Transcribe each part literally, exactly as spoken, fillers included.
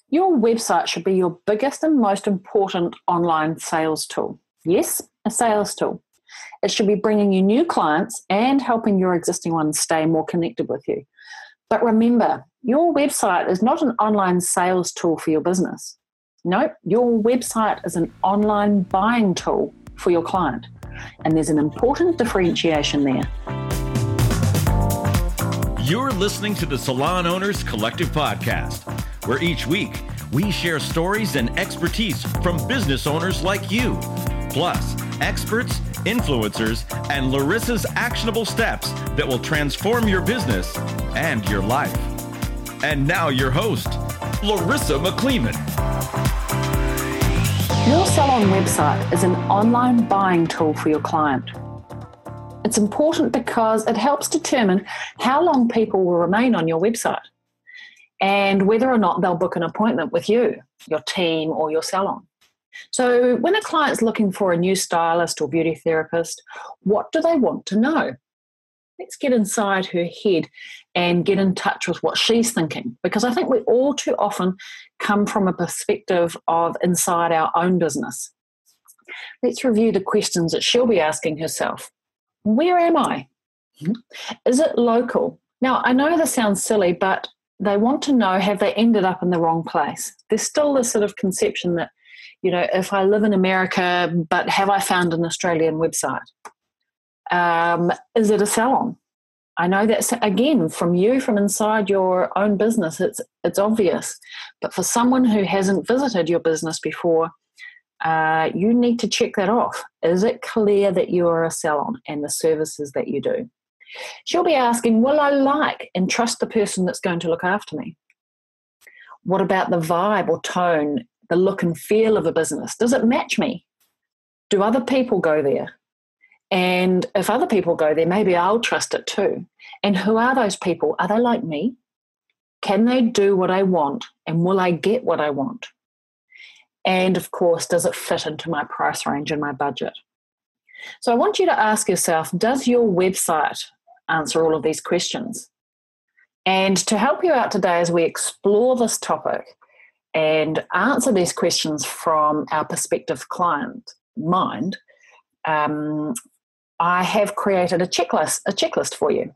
Your website should be your biggest and most important online sales tool. Yes, a sales tool. It should be bringing you new clients and helping your existing ones stay more connected with you. But remember, your website is not an online sales tool for your business. No, your website is an online buying tool for your client. And there's an important differentiation there. You're listening to the Salon Owners Collective Podcast, where each week we share stories and expertise from business owners like you, plus experts, influencers, and Larissa's actionable steps that will transform your business and your life. And now your host, Larissa McCleeman. Your salon website is an online buying tool for your client. It's important because it helps determine how long people will remain on your website and whether or not they'll book an appointment with you, your team, or your salon. So when a client's looking for a new stylist or beauty therapist, what do they want to know? Let's get inside her head and get in touch with what she's thinking, because I think we all too often come from a perspective of inside our own business. Let's review the questions that she'll be asking herself. Where am I? Is it local? Now, I know this sounds silly, but they want to know, have they ended up in the wrong place? There's still this sort of conception that, you know, if I live in America, but have I found an Australian website? Um, is it a salon? I know that's, again, from you, from inside your own business, it's it's obvious. But for someone who hasn't visited your business before, uh, you need to check that off. Is it clear that you are a salon and the services that you do? She'll be asking, will I like and trust the person that's going to look after me? What about the vibe or tone, the look and feel of a business? Does it match me? Do other people go there? And if other people go there, maybe I'll trust it too. And who are those people? Are they like me? Can they do what I want? And will I get what I want? And of course, does it fit into my price range and my budget? So I want you to ask yourself, does your website answer all of these questions? And to help you out today as we explore this topic and answer these questions from our prospective client mind, um, I have created a checklist, a checklist for you.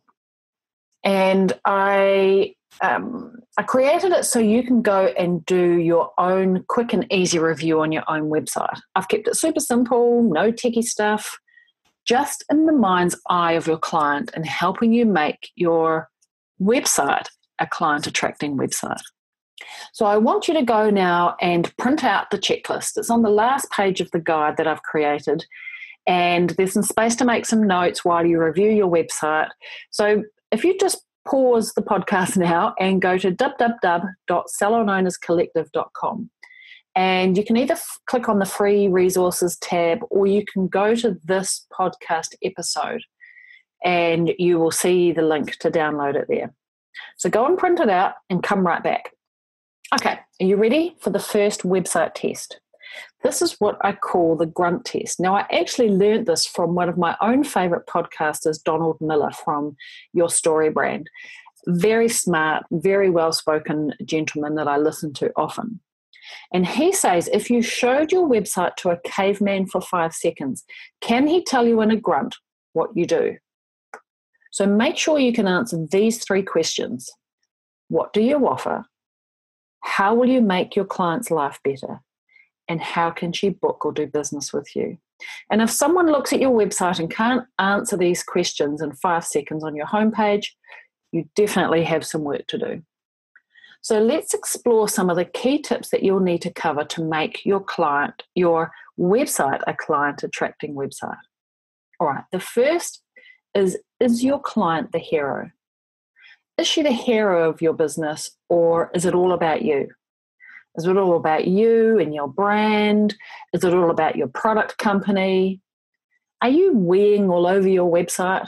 And I um, I created it so you can go and do your own quick and easy review on your own website. I've kept it super simple, no techie stuff, just in the mind's eye of your client and helping you make your website a client-attracting website. So I want you to go now and print out the checklist. It's on the last page of the guide that I've created, and there's some space to make some notes while you review your website. So if you just pause the podcast now and go to w w w dot salon owners collective dot com, and you can either f- click on the free resources tab, or you can go to this podcast episode and you will see the link to download it there. So go and print it out and come right back. Okay, are you ready for the first website test? This is what I call the grunt test. Now, I actually learned this from one of my own favourite podcasters, Donald Miller from Your Story brand. Very smart, very well-spoken gentleman that I listen to often. And he says, if you showed your website to a caveman for five seconds, can he tell you in a grunt what you do? So make sure you can answer these three questions. What do you offer? How will you make your client's life better? And how can she book or do business with you? And if someone looks at your website and can't answer these questions in five seconds on your homepage, you definitely have some work to do. So let's explore some of the key tips that you'll need to cover to make your client, your website, a client-attracting website. All right, the first is, is your client the hero? Is she the hero of your business, or is it all about you? Is it all about you and your brand? Is it all about your product company? Are you weeing all over your website?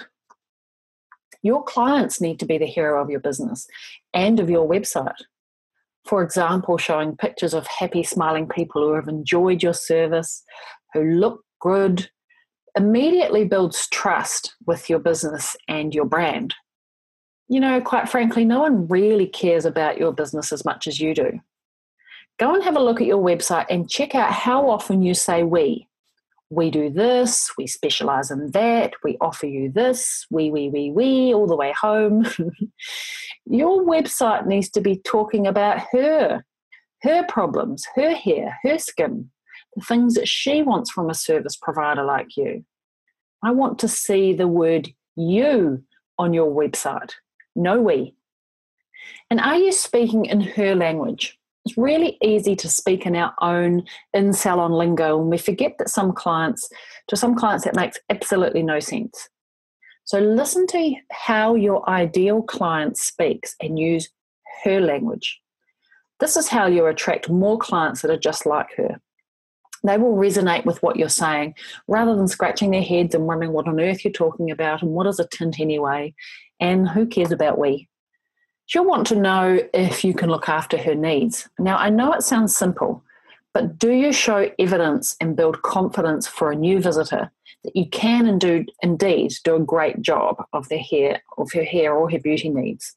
Your clients need to be the hero of your business and of your website. For example, showing pictures of happy, smiling people who have enjoyed your service, who look good, immediately builds trust with your business and your brand. You know, quite frankly, no one really cares about your business as much as you do. Go and have a look at your website and check out how often you say we. We do this, we specialize in that, we offer you this, we, we, we, we, all the way home. Your website needs to be talking about her, her problems, her hair, her skin, the things that she wants from a service provider like you. I want to see the word you on your website, no we. And are you speaking in her language? It's really easy to speak in our own in-salon lingo, and we forget that some clients, to some clients, that makes absolutely no sense. So listen to how your ideal client speaks and use her language. This is how you attract more clients that are just like her. They will resonate with what you're saying rather than scratching their heads and wondering what on earth you're talking about and what is a tint anyway, and who cares about we. She'll want to know if you can look after her needs. Now, I know it sounds simple, but do you show evidence and build confidence for a new visitor that you can and do, indeed do a great job of their hair, of her hair or her beauty needs?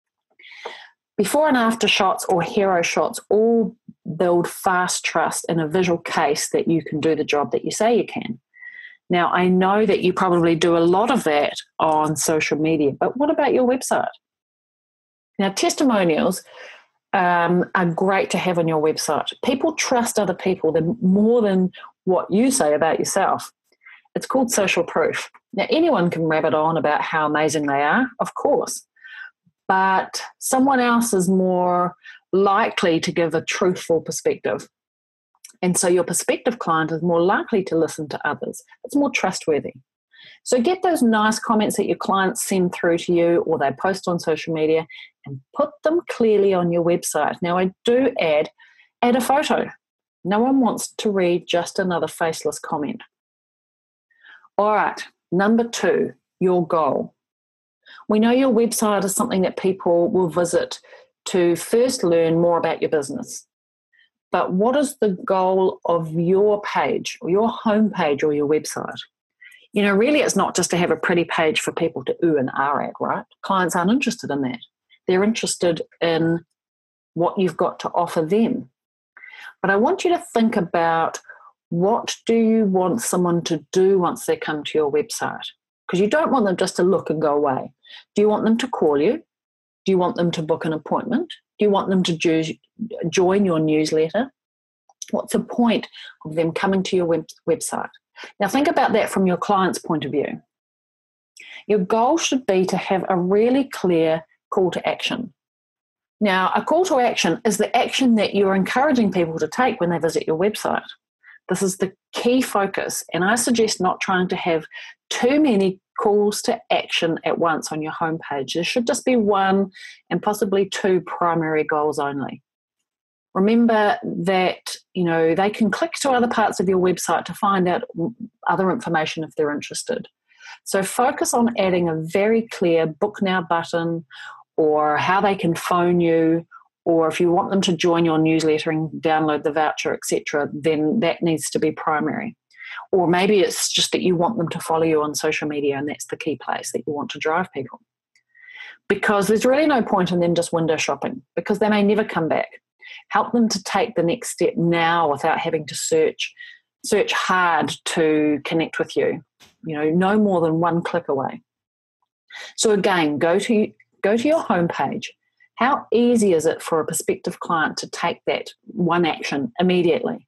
Before and after shots or hero shots all build fast trust in a visual case that you can do the job that you say you can. Now, I know that you probably do a lot of that on social media, but what about your website? Now, testimonials um, are great to have on your website. People trust other people than, more than what you say about yourself. It's called social proof. Now, anyone can rabbit on about how amazing they are, of course, but someone else is more likely to give a truthful perspective. And so your prospective client is more likely to listen to others. It's more trustworthy. So get those nice comments that your clients send through to you or they post on social media and put them clearly on your website. Now, I do add, add a photo. No one wants to read just another faceless comment. All right, number two, your goal. We know your website is something that people will visit to first learn more about your business. But what is the goal of your page or your homepage or your website? You know, really it's not just to have a pretty page for people to ooh and ah at, right? Clients aren't interested in that. They're interested in what you've got to offer them. But I want you to think about, what do you want someone to do once they come to your website? Because you don't want them just to look and go away. Do you want them to call you? Do you want them to book an appointment? Do you want them to jo- join your newsletter? What's the point of them coming to your web- website? Now think about that from your client's point of view. Your goal should be to have a really clear call to action. Now, a call to action is the action that you're encouraging people to take when they visit your website. This is the key focus, and I suggest not trying to have too many calls to action at once on your homepage. There should just be one and possibly two primary goals only. Remember that, you know, they can click to other parts of your website to find out other information if they're interested. So focus on adding a very clear book now button, or how they can phone you, or if you want them to join your newsletter and download the voucher, et cetera, then that needs to be primary. Or maybe it's just that you want them to follow you on social media and that's the key place that you want to drive people. Because there's really no point in them just window shopping, because they may never come back. Help them to take the next step now without having to search search hard to connect with you. You know, no more than one click away. So again, go to go to your homepage. How easy is it for a prospective client to take that one action immediately?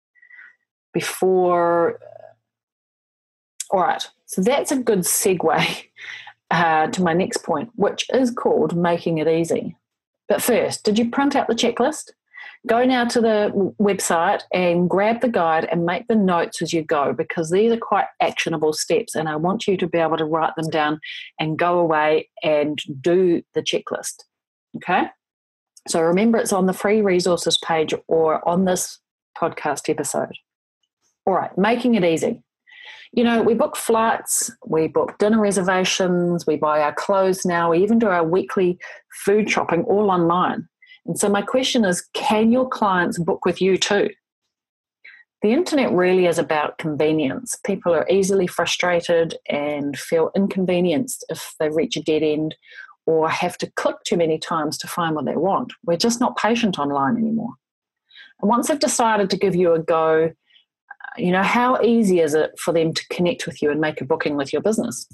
Before, all right, so that's a good segue uh, to my next point, which is called making it easy. But first, did you print out the checklist? Go now to the website and grab the guide and make the notes as you go, because these are quite actionable steps and I want you to be able to write them down and go away and do the checklist. Okay? So remember, it's on the free resources page or on this podcast episode. All right, making it easy. You know, we book flights, we book dinner reservations, we buy our clothes now, we even do our weekly food shopping all online. And so my question is, can your clients book with you too? The internet really is about convenience. People are easily frustrated and feel inconvenienced if they reach a dead end or have to click too many times to find what they want. We're just not patient online anymore. And once they've decided to give you a go, you know, how easy is it for them to connect with you and make a booking with your business?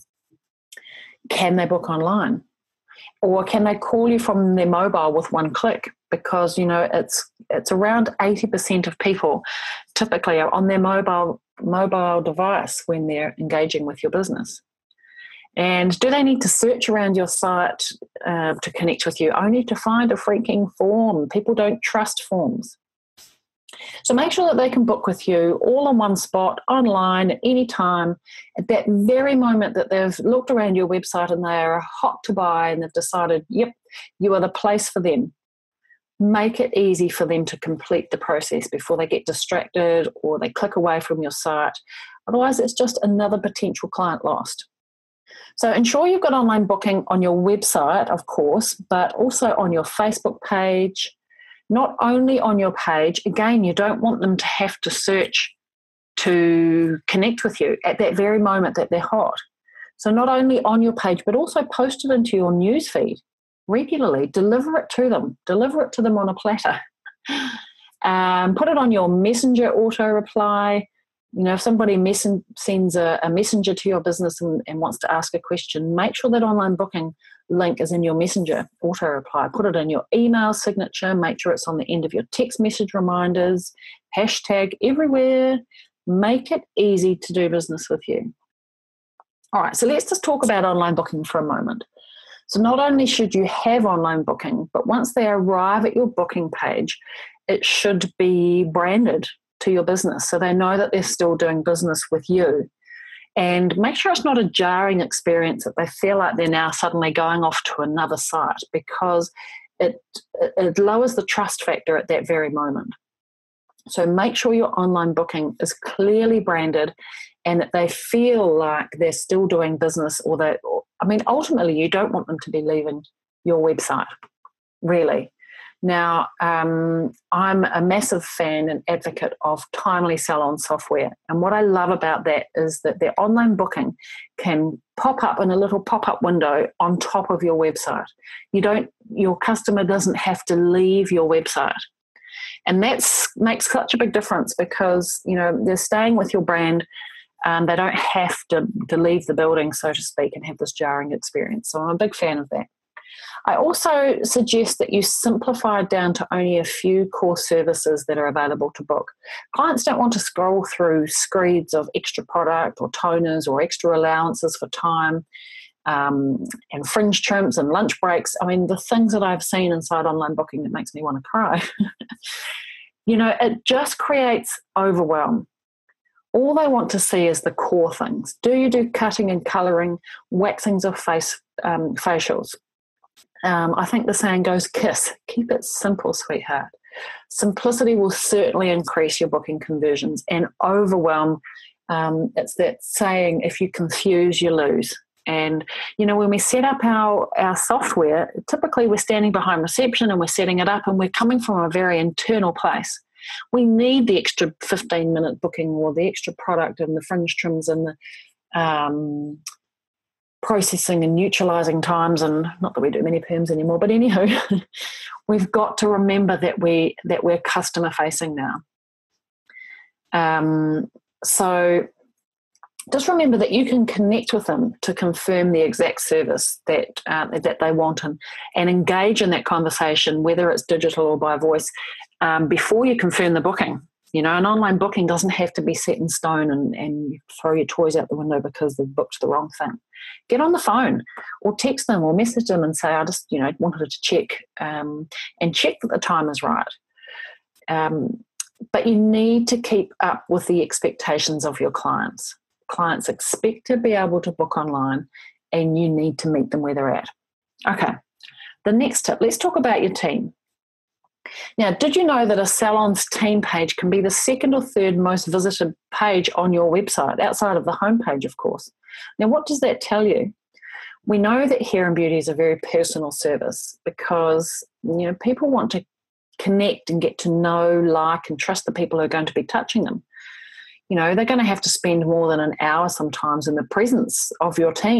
Can they book online? Or can they call you from their mobile with one click? Because, you know, it's it's around eighty percent of people typically are on their mobile mobile device when they're engaging with your business. And do they need to search around your site uh, to connect with you, only to find a freaking form? People don't trust forms. So make sure that they can book with you all in one spot, online, at any time, at that very moment that they've looked around your website and they are hot to buy and they've decided, yep, you are the place for them. Make it easy for them to complete the process before they get distracted or they click away from your site. Otherwise, it's just another potential client lost. So ensure you've got online booking on your website, of course, but also on your Facebook page. Not only on your page, again, you don't want them to have to search to connect with you at that very moment that they're hot. So not only on your page, but also post it into your newsfeed regularly. Deliver it to them. Deliver it to them on a platter. Um, put it on your messenger auto reply. You know, if somebody messen- sends a, a messenger to your business and, and wants to ask a question, make sure that online booking link is in your messenger auto reply. Put it in your email signature. Make sure it's on the end of your text message reminders. Hashtag everywhere. Make it easy to do business with you. All right, so let's just talk about online booking for a moment. So not only should you have online booking, but once they arrive at your booking page, it should be branded to your business so they know that they're still doing business with you. And make sure it's not a jarring experience that they feel like they're now suddenly going off to another site, because it, it lowers the trust factor at that very moment. So make sure your online booking is clearly branded and that they feel like they're still doing business, or that, I mean, ultimately you don't want them to be leaving your website, really. Now, um, I'm a massive fan and advocate of Timely Salon software. And what I love about that is that their online booking can pop up in a little pop-up window on top of your website. You don't, your customer doesn't have to leave your website. And that makes such a big difference because, you know, they're staying with your brand. Um, they don't have to, to leave the building, so to speak, and have this jarring experience. So I'm a big fan of that. I also suggest that you simplify down to only a few core services that are available to book. Clients don't want to scroll through screeds of extra product or toners or extra allowances for time um, and fringe trims and lunch breaks. I mean, the things that I've seen inside online booking that makes me want to cry. You know, it just creates overwhelm. All they want to see is the core things. Do you do cutting and colouring, waxings of face um, facials? Um, I think the saying goes, kiss. Keep it simple, sweetheart. Simplicity will certainly increase your booking conversions, and overwhelm, um, it's that saying, if you confuse, you lose. And, you know, when we set up our, our software, typically we're standing behind reception and we're setting it up and we're coming from a very internal place. We need the extra fifteen minute booking or the extra product and the fringe trims and the um, processing and neutralising times, and not that we do many perms anymore, but anywho, we've got to remember that we that we're customer facing now. Um, so just remember that you can connect with them to confirm the exact service that uh, that they want, and, and engage in that conversation, whether it's digital or by voice, um, before you confirm the booking. You know, an online booking doesn't have to be set in stone and, and you throw your toys out the window because they've booked the wrong thing. Get on the phone or text them or message them and say, I just, you know, wanted to check um, and check that the time is right. Um, but you need to keep up with the expectations of your clients. Clients expect to be able to book online and you need to meet them where they're at. Okay, the next tip, let's talk about your team. Now, did you know that a salon's team page can be the second or third most visited page on your website, outside of the homepage, of course? Now, what does that tell you? We know that hair and beauty is a very personal service because, you know, people want to connect and get to know, like, and trust the people who are going to be touching them. You know, they're going to have to spend more than an hour sometimes in the presence of your team.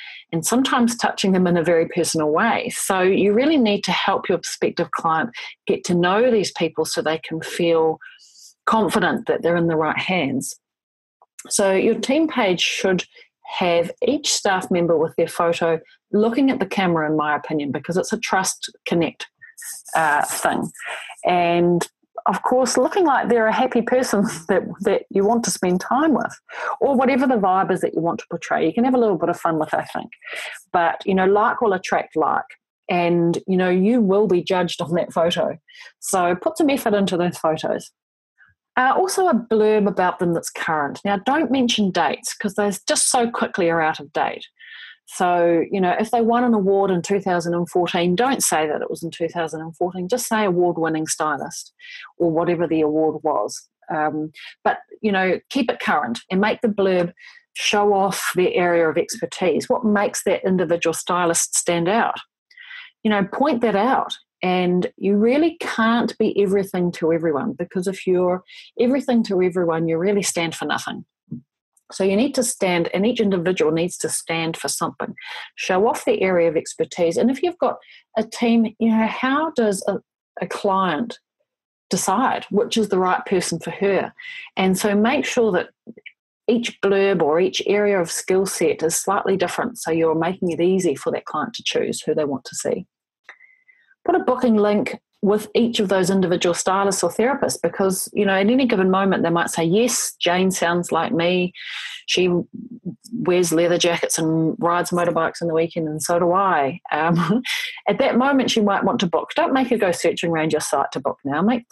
and sometimes touching them in a very personal way. So you really need to help your prospective client get to know these people so they can feel confident that they're in the right hands. So your team page should have each staff member with their photo looking at the camera, in my opinion, because it's a trust connect uh, thing. And of course, looking like they're a happy person that, that you want to spend time with, or whatever the vibe is that you want to portray. You can have a little bit of fun with it, I think. But, you know, like will attract like. And, you know, you will be judged on that photo. So put some effort into those photos. Uh, also a blurb about them that's current. Now, don't mention dates because they just so quickly are out of date. So, you know, if they won an award in two thousand fourteen, don't say that it was in two thousand fourteen. Just say award-winning stylist or whatever the award was. Um, but, you know, keep it current and make the blurb show off their area of expertise. What makes that individual stylist stand out? You know, point that out. And you really can't be everything to everyone, because if you're everything to everyone, you really stand for nothing. So you need to stand, and each individual needs to stand for something. Show off their area of expertise. And if you've got a team, you know, how does a, a client decide which is the right person for her? And so make sure that each blurb or each area of skill set is slightly different, so you're making it easy for that client to choose who they want to see. Put a booking link with each of those individual stylists or therapists, because, you know, at any given moment they might say, yes, Jane sounds like me. She wears leather jackets and rides motorbikes in the weekend, and so do I. Um, at that moment, she might want to book. Don't make her go searching around your site to book now. Make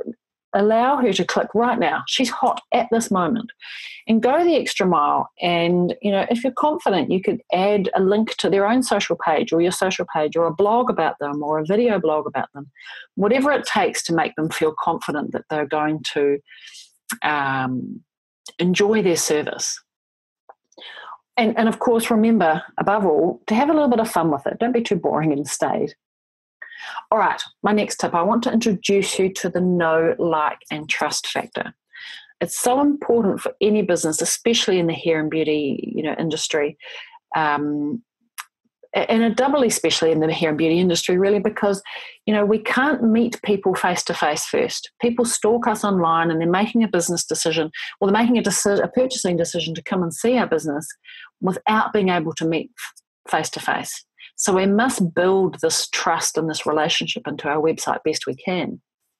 Allow her to click right now. She's hot at this moment. And go the extra mile. And, you know, if you're confident, you could add a link to their own social page or your social page, or a blog about them, or a video blog about them. Whatever it takes to make them feel confident that they're going to um, enjoy their service. And, and, of course, remember, above all, to have a little bit of fun with it. Don't be too boring and staid. All right, my next tip, I want to introduce you to the know, like, and trust factor. It's so important for any business, especially in the hair and beauty, you know, industry, um, and a doubly especially in the hair and beauty industry, really, because, you know, we can't meet people face to face first. People stalk us online, and they're making a business decision, or they're making a, deci- a purchasing decision to come and see our business without being able to meet face to face. So we must build this trust and this relationship into our website best we can.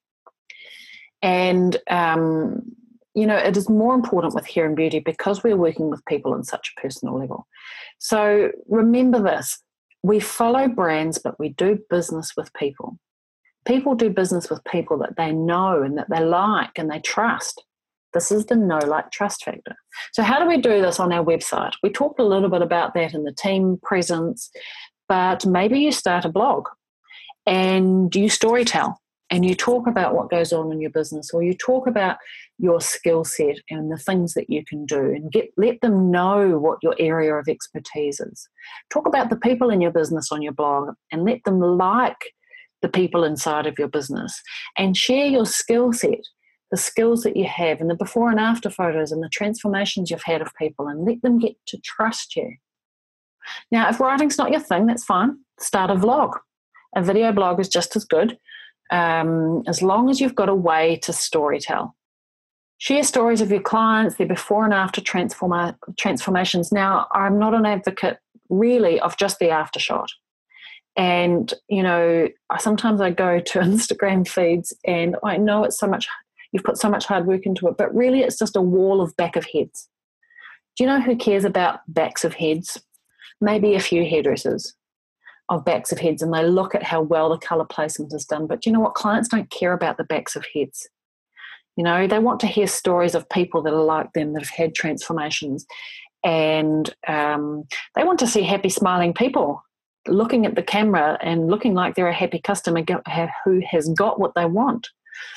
And, um, you know, it is more important with hair and beauty because we're working with people on such a personal level. So remember this, we follow brands, but we do business with people. People do business with people that they know and that they like and they trust. This is the know, like, trust factor. So how do we do this on our website? We talked a little bit about that in the team presence. But maybe you start a blog and you storytell and you talk about what goes on in your business, or you talk about your skill set and the things that you can do, and get let them know what your area of expertise is. Talk about the people in your business on your blog and let them like the people inside of your business, and share your skill set, the skills that you have, and the before and after photos and the transformations you've had of people, and let them get to trust you. Now, if writing's not your thing, that's fine. Start a vlog. A video blog is just as good, um, as long as you've got a way to storytell. Share stories of your clients, their before and after transforma- transformations. Now, I'm not an advocate, really, of just the after shot. And, you know, sometimes I go to Instagram feeds and I know it's so much, you've put so much hard work into it, but really it's just a wall of back of heads. Do you know who cares about backs of heads? Maybe a few hairdressers of backs of heads, and they look at how well the colour placement is done. But you know what? Clients don't care about the backs of heads. You know, they want to hear stories of people that are like them, that have had transformations, and um, they want to see happy, smiling people looking at the camera and looking like they're a happy customer who has got what they want.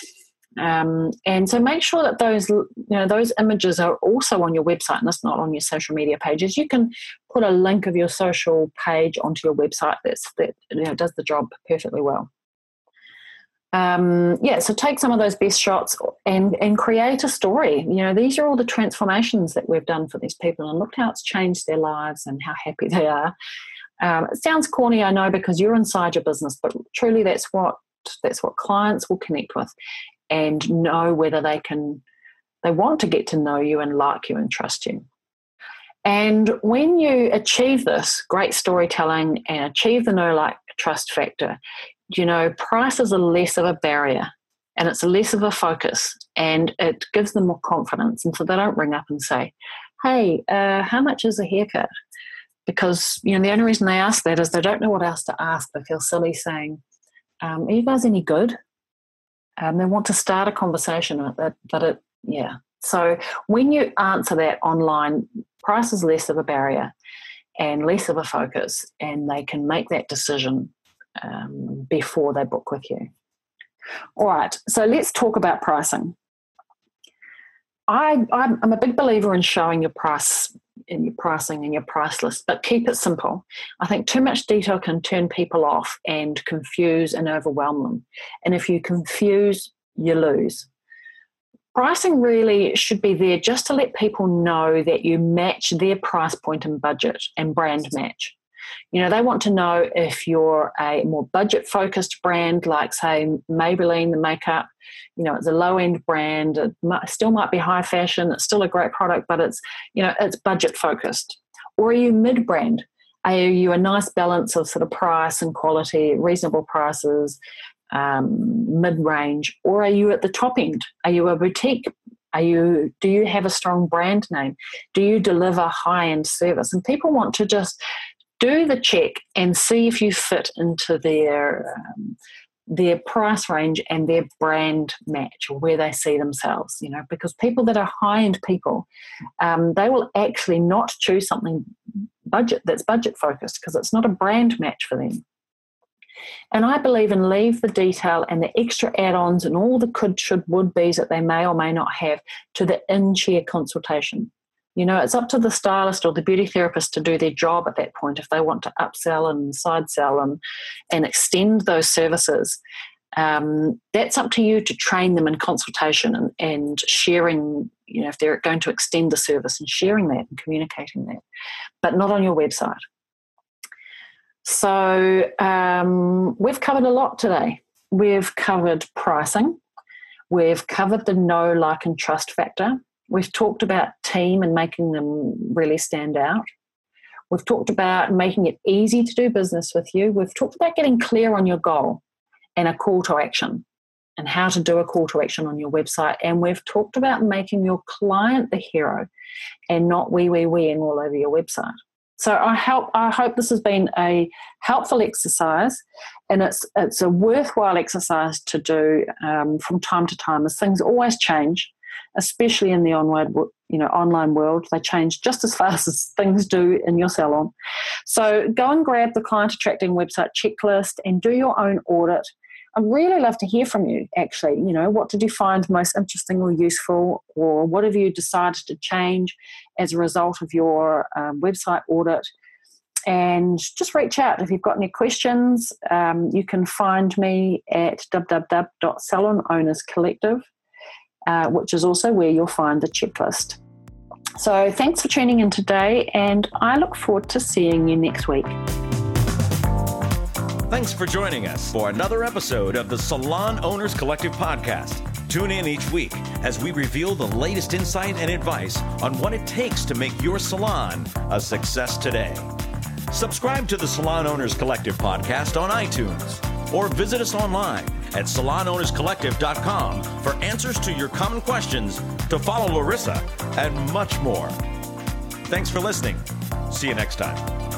Um, and so make sure that those, you know, those images are also on your website, and that's not on your social media pages. You can put a link of your social page onto your website that's, that, you know, does the job perfectly well. Um, yeah, so take some of those best shots and, and create a story. You know, these are all the transformations that we've done for these people, and look how it's changed their lives and how happy they are. Um, it sounds corny, I know, because you're inside your business, but truly that's what that's what clients will connect with and know whether they can, they want to get to know you and like you and trust you. And when you achieve this great storytelling and achieve the know, like, trust factor, you know, prices are less of a barrier and it's less of a focus, and it gives them more confidence. And so they don't ring up and say, hey, uh, how much is a haircut? Because, you know, the only reason they ask that is they don't know what else to ask. They feel silly saying, um, are you guys any good? Um, they want to start a conversation, but, but it, yeah. So when you answer that online, price is less of a barrier and less of a focus, and they can make that decision um, before they book with you. All right, so let's talk about pricing. I, I'm, I'm a big believer in showing your price in your pricing and your price list, but keep it simple. I think too much detail can turn people off and confuse and overwhelm them. And if you confuse, you lose. Pricing really should be there just to let people know that you match their price point and budget, and brand match. You know, they want to know if you're a more budget-focused brand, like, say, Maybelline, the makeup. You know, it's a low-end brand. It might, still might be high fashion. It's still a great product, but it's, you know, it's budget-focused. Or are you mid-brand? Are you a nice balance of sort of price and quality, reasonable prices, um, mid-range? Or are you at the top end? Are you a boutique? Are you? Do you have a strong brand name? Do you deliver high-end service? And people want to just do the check and see if you fit into their um, their price range and their brand match, or where they see themselves, you know, because people that are high-end people, um, they will actually not choose something budget that's budget focused because it's not a brand match for them. And I believe in leave the detail and the extra add-ons and all the could, should, would be's that they may or may not have to the in-chair consultation. You know, it's up to the stylist or the beauty therapist to do their job at that point if they want to upsell and side sell and, and extend those services. Um, that's up to you to train them in consultation and, and sharing, you know, if they're going to extend the service, and sharing that and communicating that, but not on your website. So um, we've covered a lot today. We've covered pricing. We've covered the know, like, and trust factor. We've talked about team and making them really stand out. We've talked about making it easy to do business with you. We've talked about getting clear on your goal and a call to action, and how to do a call to action on your website. And we've talked about making your client the hero and not wee, wee, weeing all over your website. So I help. I hope this has been a helpful exercise, and it's it's a worthwhile exercise to do um, from time to time, as things always change, especially in the onward, you know, online world. They change just as fast as things do in your salon. So go and grab the Client Attracting Website Checklist and do your own audit. I'd really love to hear from you, actually. You know, what did you find most interesting or useful, or what have you decided to change as a result of your um, website audit? And just reach out if you've got any questions. Um, you can find me at w w w dot salon owners collective, uh, which is also where you'll find the checklist. So thanks for tuning in today, and I look forward to seeing you next week. Thanks for joining us for another episode of the Salon Owners Collective podcast. Tune in each week as we reveal the latest insight and advice on what it takes to make your salon a success today. Subscribe to the Salon Owners Collective podcast on iTunes, or visit us online at salon owners collective dot com for answers to your common questions, to follow Larissa, and much more. Thanks for listening. See you next time.